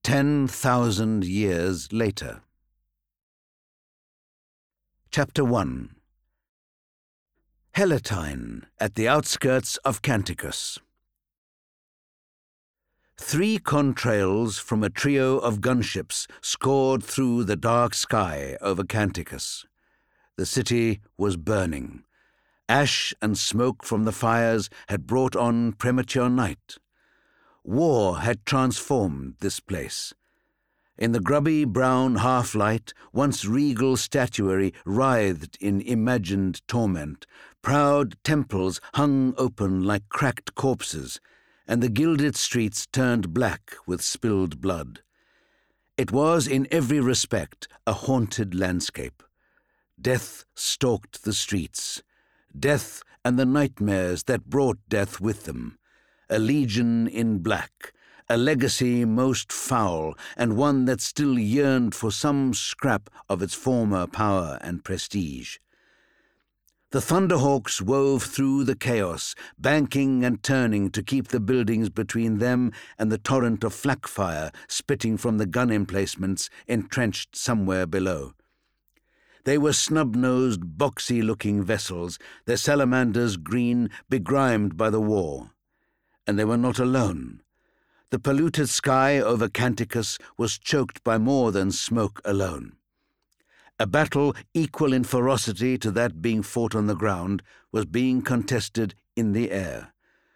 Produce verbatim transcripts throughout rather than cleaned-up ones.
Ten thousand years later. Chapter one. Helletine, at the outskirts of Canticus. Three contrails from a trio of gunships scored through the dark sky over Canticus. The city was burning. Ash and smoke from the fires had brought on premature night. War had transformed this place. In the grubby brown half-light, once regal statuary writhed in imagined torment. Proud temples hung open like cracked corpses, and the gilded streets turned black with spilled blood. It was in every respect a haunted landscape. Death stalked the streets. Death and the nightmares that brought death with them. A legion in black, a legacy most foul, and one that still yearned for some scrap of its former power and prestige. The Thunderhawks wove through the chaos, banking and turning to keep the buildings between them and the torrent of flak fire spitting from the gun emplacements entrenched somewhere below. They were snub-nosed, boxy-looking vessels, their salamanders green, begrimed by the war. And they were not alone. The polluted sky over Canticus was choked by more than smoke alone. A battle equal in ferocity to that being fought on the ground was being contested in the air.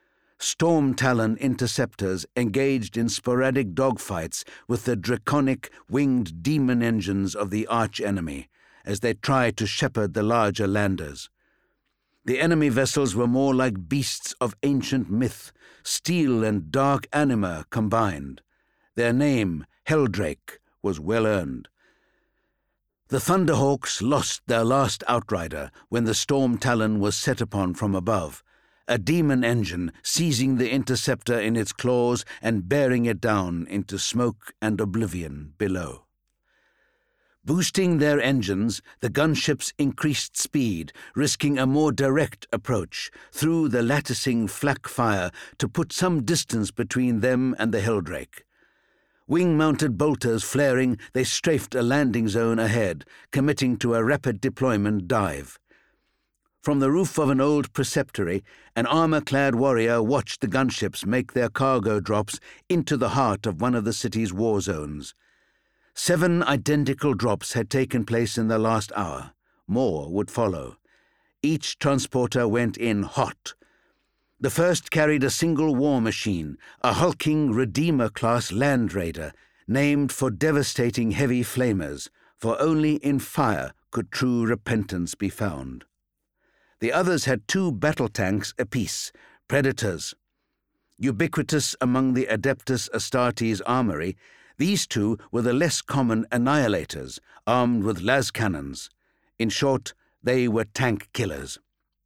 Storm Talon interceptors engaged in sporadic dogfights with the draconic, winged demon engines of the arch-enemy as they tried to shepherd the larger landers. The enemy vessels were more like beasts of ancient myth, steel and dark anima combined. Their name, Helldrake, was well earned. The Thunderhawks lost their last outrider when the Storm Talon was set upon from above, a demon engine seizing the interceptor in its claws and bearing it down into smoke and oblivion below. Boosting their engines, the gunships increased speed, risking a more direct approach through the latticing flak fire to put some distance between them and the Helldrake. Wing-mounted bolters flaring, they strafed a landing zone ahead, committing to a rapid deployment dive. From the roof of an old preceptory, an armor-clad warrior watched the gunships make their cargo drops into the heart of one of the city's war zones. Seven identical drops had taken place in the last hour. More would follow. Each transporter went in hot. The first carried a single war machine, a hulking Redeemer-class Land Raider, named for devastating heavy flamers, for only in fire could true repentance be found. The others had two battle tanks apiece, Predators. Ubiquitous among the Adeptus Astartes armory, these two were the less common Annihilators, armed with las cannons. In short, they were tank killers.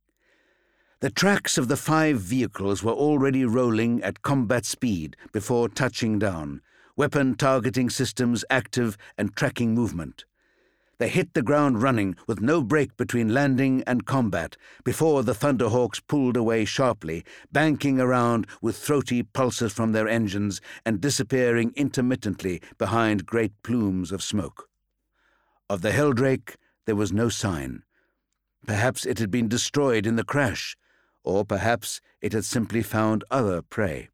The tracks of the five vehicles were already rolling at combat speed before touching down, weapon targeting systems active and tracking movement. They hit the ground running with no break between landing and combat before the Thunderhawks pulled away sharply, banking around with throaty pulses from their engines and disappearing intermittently behind great plumes of smoke. Of the Helldrake there was no sign. Perhaps it had been destroyed in the crash, or perhaps it had simply found other prey.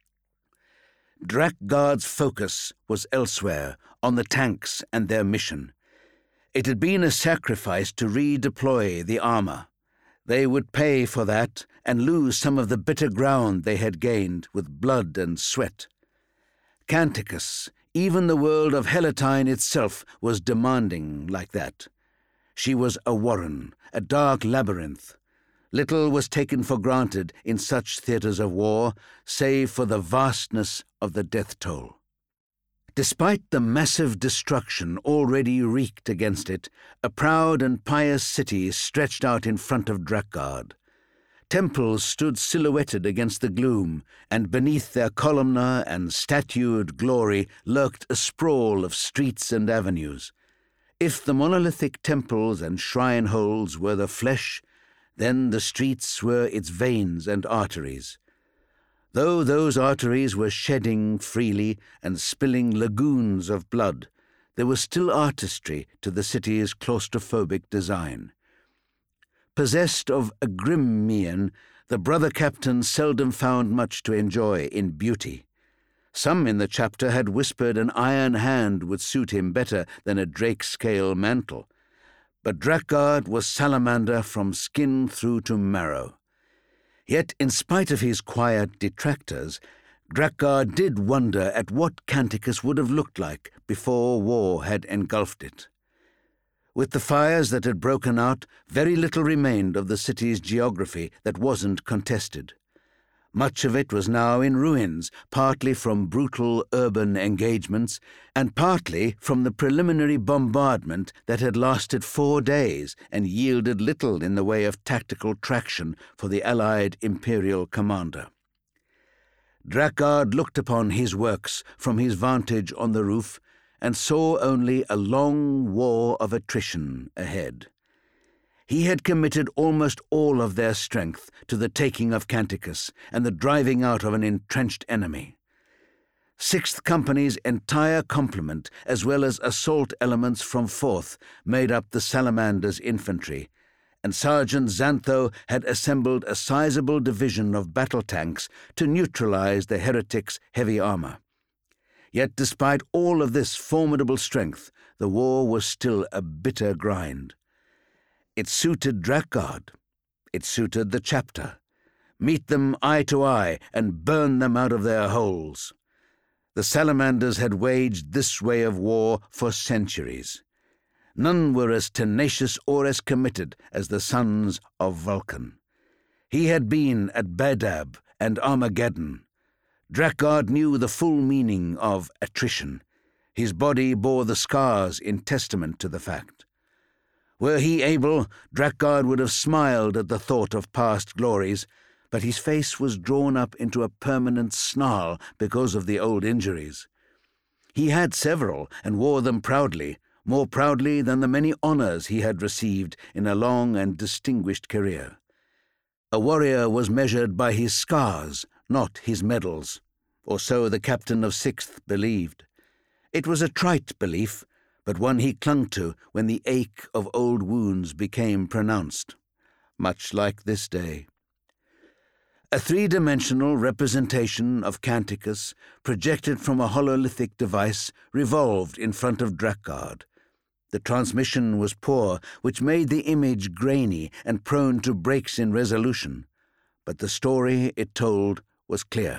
Drakgard's focus was elsewhere, on the tanks and their mission. It had been a sacrifice to redeploy the armor. They would pay for that and lose some of the bitter ground they had gained with blood and sweat. Canticus, even the world of Helletine itself, was demanding like that. She was a warren, a dark labyrinth. Little was taken for granted in such theaters of war, save for the vastness of the death toll. Despite the massive destruction already wreaked against it, a proud and pious city stretched out in front of Drakgard. Temples stood silhouetted against the gloom, and beneath their columnar and statued glory lurked a sprawl of streets and avenues. If the monolithic temples and shrine holes were the flesh, then the streets were its veins and arteries. Though those arteries were shedding freely and spilling lagoons of blood, there was still artistry to the city's claustrophobic design. Possessed of a grim mien, the brother captains seldom found much to enjoy in beauty. Some in the chapter had whispered an iron hand would suit him better than a drake-scale mantle, but Drakgard was salamander from skin through to marrow. Yet, in spite of his quiet detractors, Drakgard did wonder at what Canticus would have looked like before war had engulfed it. With the fires that had broken out, very little remained of the city's geography that wasn't contested. Much of it was now in ruins, partly from brutal urban engagements, and partly from the preliminary bombardment that had lasted four days and yielded little in the way of tactical traction for the Allied Imperial commander. Drakgard looked upon his works from his vantage on the roof and saw only a long war of attrition ahead. He had committed almost all of their strength to the taking of Canticus and the driving out of an entrenched enemy. Sixth Company's entire complement, as well as assault elements from Fourth, made up the Salamander's infantry, and Sergeant Xantho had assembled a sizable division of battle tanks to neutralize the heretics' heavy armor. Yet despite all of this formidable strength, the war was still a bitter grind. It suited Drakgard. It suited the chapter. Meet them eye to eye and burn them out of their holes. The Salamanders had waged this way of war for centuries. None were as tenacious or as committed as the sons of Vulcan. He had been at Badab and Armageddon. Drakgard knew the full meaning of attrition. His body bore the scars in testament to the fact. Were he able, Drakgard would have smiled at the thought of past glories, but his face was drawn up into a permanent snarl because of the old injuries. He had several and wore them proudly, more proudly than the many honors he had received in a long and distinguished career. A warrior was measured by his scars, not his medals, or so the captain of Sixth believed. It was a trite belief, but one he clung to when the ache of old wounds became pronounced, much like this day. A three-dimensional representation of Canticus, projected from a hololithic device, revolved in front of Drakgard. The transmission was poor, which made the image grainy and prone to breaks in resolution, but the story it told was clear.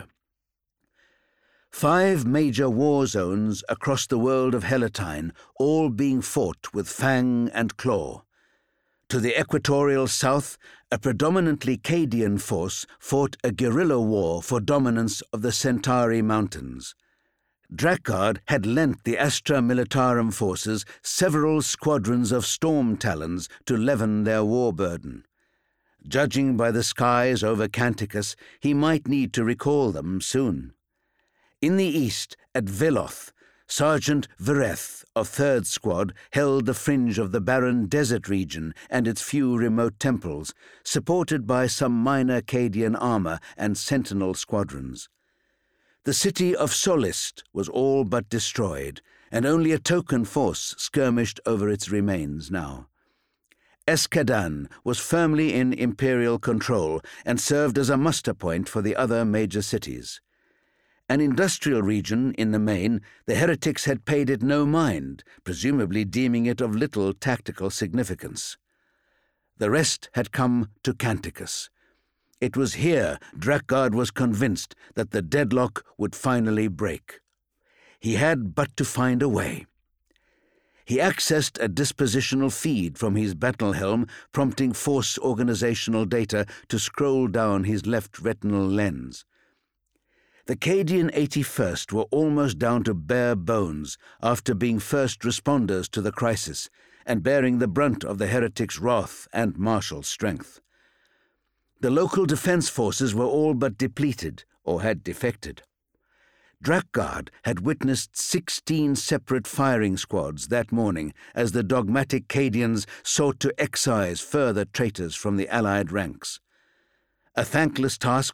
Five major war zones across the world of Helatine, all being fought with fang and claw. To the equatorial south, a predominantly Cadian force fought a guerrilla war for dominance of the Centauri Mountains. Drakgard had lent the Astra Militarum forces several squadrons of storm talons to leaven their war burden. Judging by the skies over Canticus, he might need to recall them soon. In the east, at Veloth, Sergeant Vereth of Third Squad held the fringe of the barren desert region and its few remote temples, supported by some minor Cadian armor and sentinel squadrons. The city of Solist was all but destroyed, and only a token force skirmished over its remains now. Escadan was firmly in imperial control and served as a muster point for the other major cities. An industrial region in the main, the heretics had paid it no mind, presumably deeming it of little tactical significance. The rest had come to Canticus. It was here Drakgard was convinced that the deadlock would finally break. He had but to find a way. He accessed a dispositional feed from his battle helm, prompting force organizational data to scroll down his left retinal lens. The Cadian eighty-first were almost down to bare bones after being first responders to the crisis and bearing the brunt of the heretics' wrath and martial strength. The local defense forces were all but depleted or had defected. Drakgard had witnessed sixteen separate firing squads that morning as the dogmatic Cadians sought to excise further traitors from the Allied ranks. A thankless task,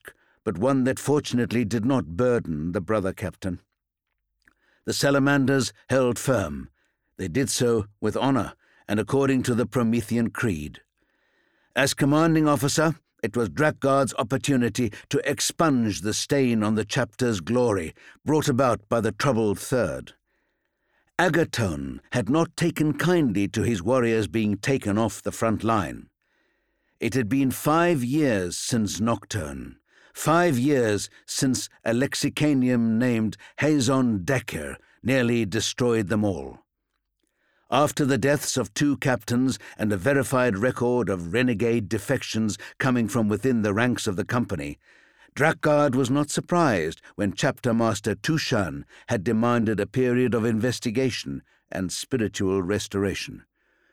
but one that fortunately did not burden the brother captain. The salamanders held firm. They did so with honor and according to the Promethean creed. As commanding officer, it was Drakgard's opportunity to expunge the stain on the chapter's glory brought about by the troubled Third. Agatone had not taken kindly to his warriors being taken off the front line. It had been five years since Nocturne, five years since a Lexicanium named Hazon Decker nearly destroyed them all. After the deaths of two captains and a verified record of renegade defections coming from within the ranks of the company, Drakgard was not surprised when Chapter Master Tushan had demanded a period of investigation and spiritual restoration.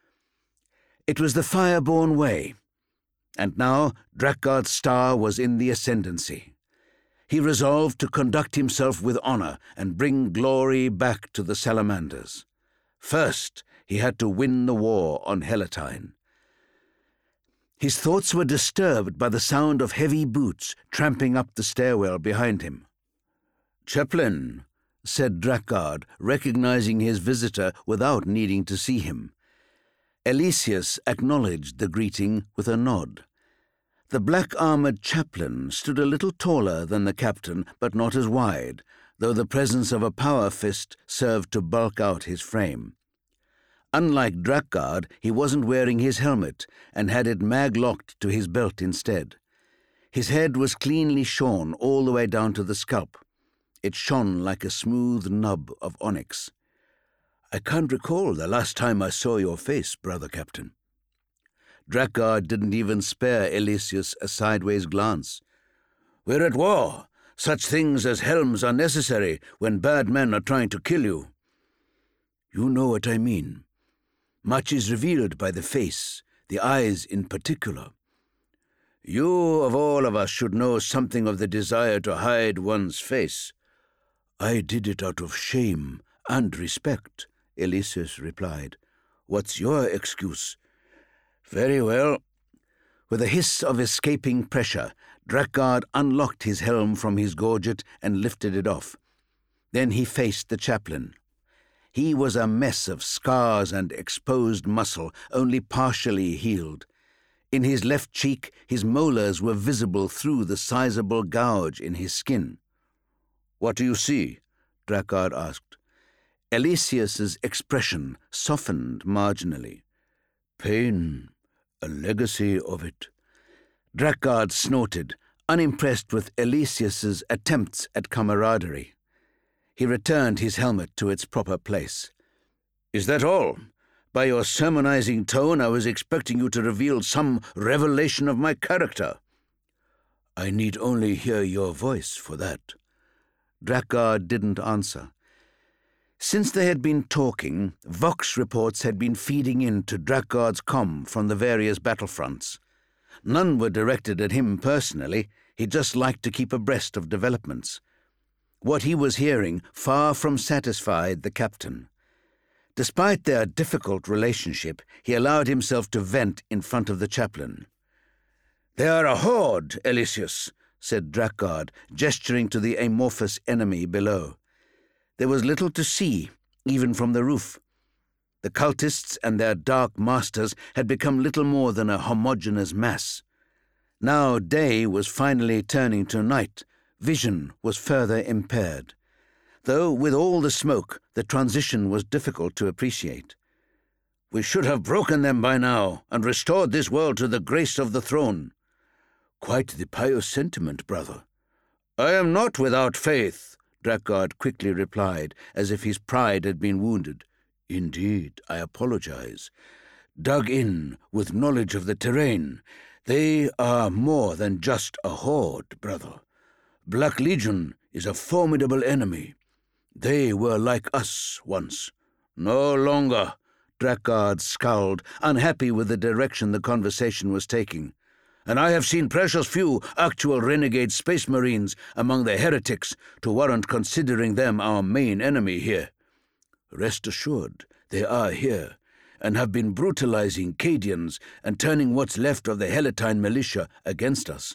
It was the Fireborn way, and now Drakgard's star was in the ascendancy. He resolved to conduct himself with honor and bring glory back to the salamanders. First, he had to win the war on Helatine. His thoughts were disturbed by the sound of heavy boots tramping up the stairwell behind him. "Chaplain," said Drakgard, recognizing his visitor without needing to see him. Elesius acknowledged the greeting with a nod. The black-armored chaplain stood a little taller than the captain, but not as wide, though the presence of a power fist served to bulk out his frame. Unlike Drakgard, he wasn't wearing his helmet and had it mag-locked to his belt instead. His head was cleanly shorn all the way down to the scalp. It shone like a smooth nub of onyx. "I can't recall the last time I saw your face, brother captain." Drakgard didn't even spare Elesius a sideways glance. "We're at war. Such things as helms are necessary when bad men are trying to kill you." "You know what I mean. Much is revealed by the face, the eyes in particular." "You, of all of us, should know something of the desire to hide one's face." "I did it out of shame and respect," Elesius replied. "What's your excuse?" "Very well." With a hiss of escaping pressure, Drakgard unlocked his helm from his gorget and lifted it off. Then he faced the chaplain. He was a mess of scars and exposed muscle, only partially healed. In his left cheek, his molars were visible through the sizable gouge in his skin. "What do you see?" Drakgard asked. Elesius's expression softened marginally. "Pain, a legacy of it." Drakgard snorted, unimpressed with Elesius's attempts at camaraderie. He returned his helmet to its proper place. "Is that all? By your sermonizing tone, I was expecting you to reveal some revelation of my character." "I need only hear your voice for that." Drakgard didn't answer. Since they had been talking, Vox reports had been feeding in to Drakgard's comm from the various battlefronts. None were directed at him personally. He just liked to keep abreast of developments. What he was hearing far from satisfied the captain. Despite their difficult relationship, he allowed himself to vent in front of the chaplain. "They are a horde, Elesius," said Drakgard, gesturing to the amorphous enemy below. There was little to see, even from the roof. The cultists and their dark masters had become little more than a homogeneous mass. Now day was finally turning to night. Vision was further impaired. Though with all the smoke, the transition was difficult to appreciate. "We should have broken them by now and restored this world to the grace of the throne." "Quite the pious sentiment, brother." "I am not without faith," Drakgard quickly replied, as if his pride had been wounded. "Indeed, I apologize. Dug in with knowledge of the terrain. They are more than just a horde, brother. Black Legion is a formidable enemy. They were like us once." "No longer," Drakgard scowled, unhappy with the direction the conversation was taking. "And I have seen precious few actual renegade space marines among the heretics to warrant considering them our main enemy here." "Rest assured, they are here, and have been brutalizing Cadians and turning what's left of the Helatine militia against us.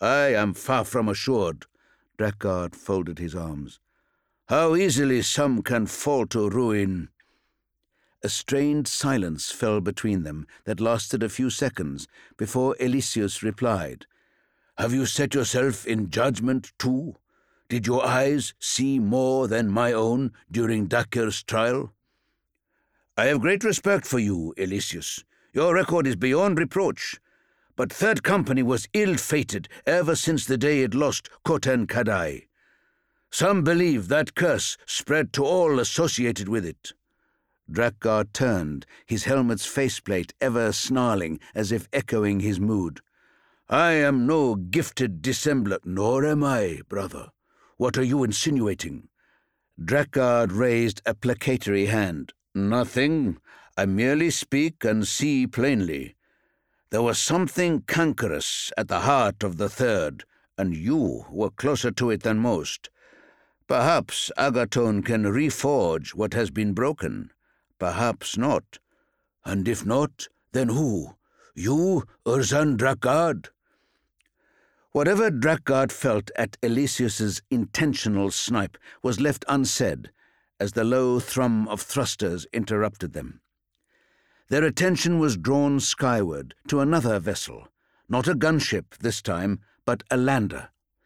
I am far from assured. Drakgard folded his arms. How easily some can fall to ruin. A strained silence fell between them that lasted a few seconds before Eleusis replied. Have you set yourself in judgment too? Did your eyes see more than my own during Dakir's trial? I have great respect for you, Eleusis. Your record is beyond reproach. But Third Company was ill-fated ever since the day it lost Khotun Kadai. Some believe that curse spread to all associated with it. Drakgard turned, his helmet's faceplate ever snarling as if echoing his mood. I am no gifted dissembler, nor am I, brother. What are you insinuating? Drakgard raised a placatory hand. Nothing. I merely speak and see plainly. There was something cankerous at the heart of the Third, and you were closer to it than most. Perhaps Agaton can reforge what has been broken. Perhaps not. And if not, then who? You, Urzan Drakgard? Whatever Drakgard felt at Eleusis' intentional snipe was left unsaid, as the low thrum of thrusters interrupted them. Their attention was drawn skyward to another vessel, not a gunship this time, but a lander.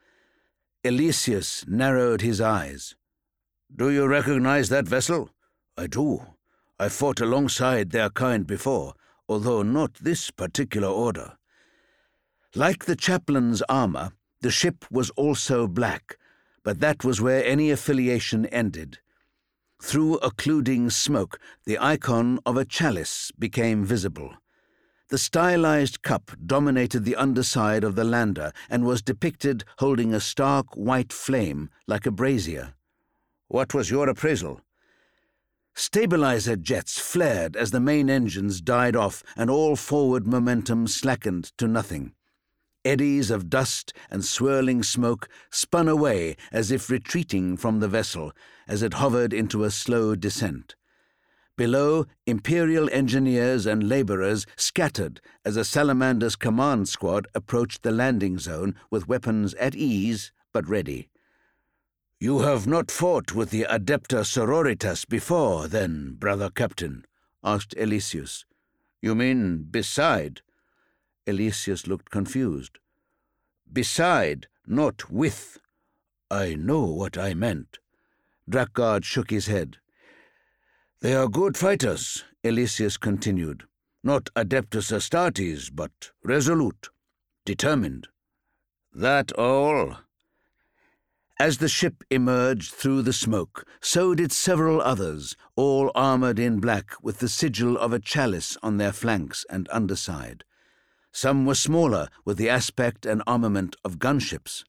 Eleusis narrowed his eyes. Do you recognize that vessel? I do. I fought alongside their kind before, although not this particular order. Like the chaplain's armor, the ship was also black, but that was where any affiliation ended. Through occluding smoke, the icon of a chalice became visible. The stylized cup dominated the underside of the lander and was depicted holding a stark white flame like a brazier. What was your appraisal? Stabilizer jets flared as the main engines died off and all forward momentum slackened to nothing. Eddies of dust and swirling smoke spun away as if retreating from the vessel as it hovered into a slow descent. Below, Imperial engineers and laborers scattered as a Salamander's command squad approached the landing zone with weapons at ease but ready. You have not fought with the Adepta Sororitas before, then, brother captain? Asked Eleusis. You mean beside? Eleusis looked confused. Beside, not with. I know what I meant. Drakgard shook his head. They are good fighters, Eleusis continued. Not Adeptus Astartes, but resolute, determined. That all? As the ship emerged through the smoke, so did several others, all armored in black with the sigil of a chalice on their flanks and underside. Some were smaller, with the aspect and armament of gunships.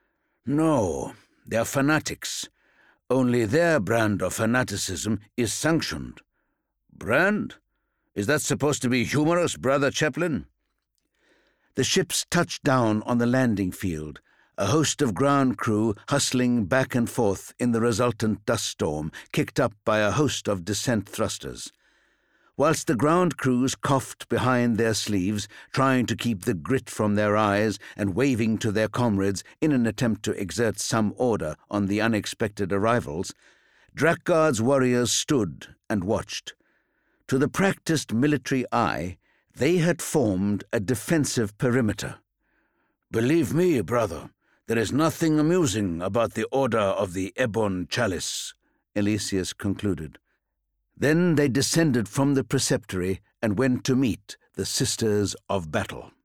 No, they are fanatics. Only their brand of fanaticism is sanctioned. Brand? Is that supposed to be humorous, brother chaplain? The ships touched down on the landing field, a host of ground crew hustling back and forth in the resultant dust storm, kicked up by a host of descent thrusters. Whilst the ground crews coughed behind their sleeves, trying to keep the grit from their eyes and waving to their comrades in an attempt to exert some order on the unexpected arrivals, Drakgard's warriors stood and watched. To the practiced military eye, they had formed a defensive perimeter. Believe me, brother, there is nothing amusing about the order of the Ebon Chalice, Eleusis concluded. Then they descended from the preceptory and went to meet the Sisters of Battle.